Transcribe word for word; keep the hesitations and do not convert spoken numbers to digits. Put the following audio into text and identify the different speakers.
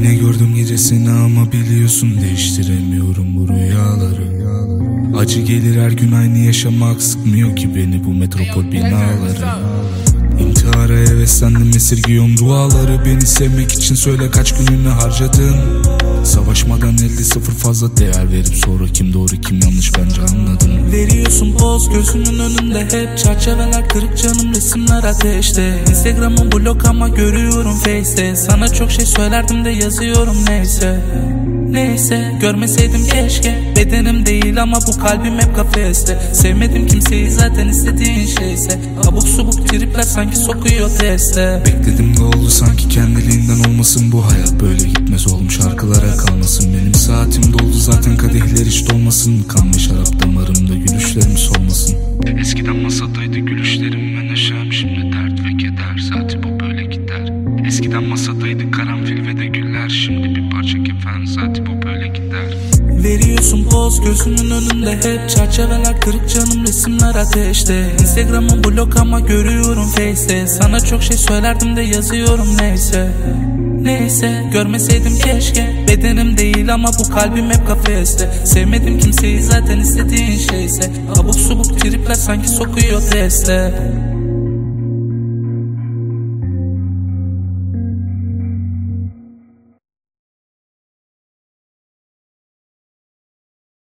Speaker 1: Yine gördüm gecesini ama biliyorsun değiştiremiyorum bu rüyaları. Acı gelir her gün aynı yaşamak, sıkmıyor ki beni bu metropol binaları. İntihara heveslendim, esirgiyorum duaları. Beni sevmek için söyle kaç gününü harcadın. Savaşmadan elde sıfır fazla değer verip sonra kim doğru kim yanlış bence anladım. Veriyorsun poz gözümün önünde hep çerçeveler kırık, canım resimler ateşte. Instagram'ın blok ama görüyorum Face'te. Sana çok şey söylerdim de yazıyorum neyse. Neyse görmeseydim keşke. Bedenim değil ama bu kalbim hep kafeste. Sevmedim kimseyi zaten istediğin şeyse. Abuk subuk tripler sanki sokuyor teste. Bekledim de oldu sanki kendiliğinden olmasın. Bu hayat böyle gitmez oğlum, şarkılara kalmasın. Benim saatim doldu zaten, kadehler hiç dolmasın. Kan ve şarap damarımda gülüşlerim solmasın. Eskiden masadaydı gülüşlerim ve neşem, şimdi dert ve keder. Saati bu böyle gider. Eskiden masadaydı karanfil ve de güller, şimdi bir parça kefen, saati bu böyle gider. Veriyorsun poz gözümün önünde hep çerçeveler kırık, canım resimler ateşte. Instagram'ın blok ama görüyorum Face'te. Sana çok şey söylerdim de yazıyorum neyse. Neyse görmeseydim keşke. Bedenim değil ama bu kalbim hep kafeste. Sevmedim kimseyi zaten istediğin şeyse. Abuk subuk tripler sanki sokuyor teste.